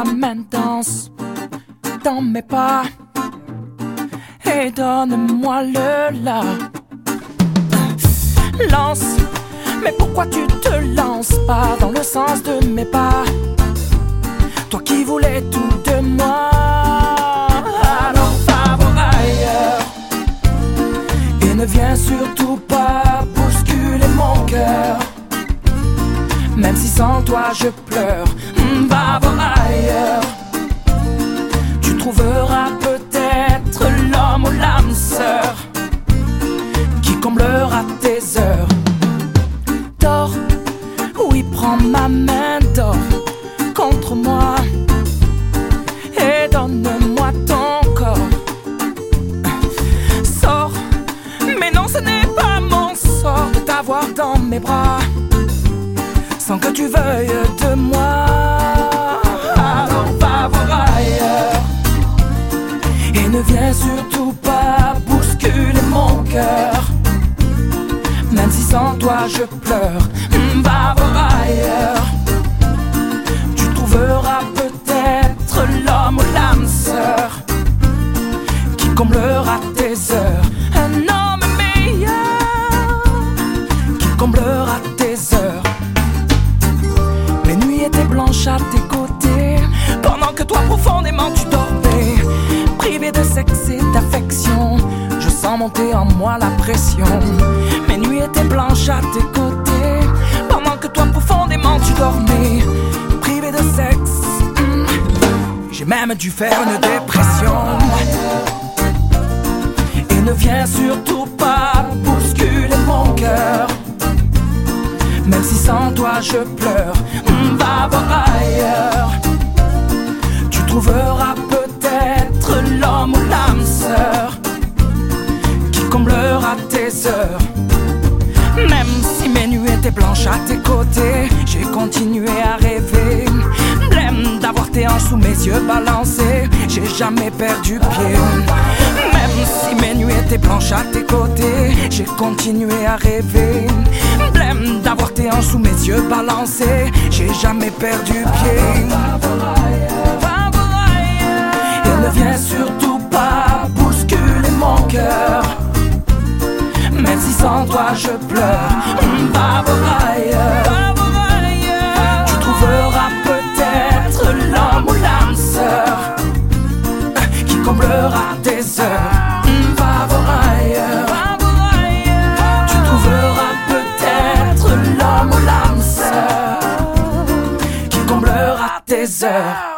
ta main danse dans mes pas et donne-moi le la. Lance, mais pourquoi tu te lances pas dans le sens de mes pas? Toi qui voulais tout de moi, alors va voir ailleurs. Et ne viens surtout pas bousculer mon cœur, même si sans toi je pleure. Va voir ailleurs. Tu trouveras peut-être l'homme ou l'âme sœur qui comblera tes heures. Dors, oui, prends ma main, dors contre moi et donne-moi ton corps. Sors, mais non, ce n'est pas mon sort de t'avoir dans mes bras sans que tu veuilles de moi. Alors va voir ailleurs et ne viens surtout pas bousculer mon cœur, même si sans toi je pleure. Va voir ailleurs. Tu trouveras peut-être l'homme ou l'âme sœur qui comblera tes heures. Un homme meilleur qui comblera tes heures. Mes nuits étaient blanches à tes côtés, pendant que toi profondément tu dormais. Privé de sexe et d'affection, je sens monter en moi la pression. Mes nuits étaient blanches à tes côtés, pendant que toi profondément tu dormais. Privé de sexe, j'ai même dû faire une dépression. Et ne viens surtout pas bousculer mon cœur, même si sans toi je pleure. Va voir ailleurs. Tu trouveras peut-être l'homme ou l'âme sœur qui comblera tes heures. Même si mes nuits étaient blanches à tes côtés, j'ai continué à rêver. Blême d'avoir tes hanches sous mes yeux balancées, j'ai jamais perdu pied. Même si mes nuits étaient blanches à tes côtés, j'ai continué à rêver. Blême d'avoir tes hanches sous mes yeux balancées, j'ai jamais perdu pied. Et ne viens surtout pas bousculer mon cœur, même si sans toi je pleure. Va voir ailleurs. Tu trouveras peut-être l'homme ou l'âme sœur qui comblera tes heures. Va voir ailleurs. Tu trouveras peut-être l'homme ou l'âme sœur qui comblera tes heures.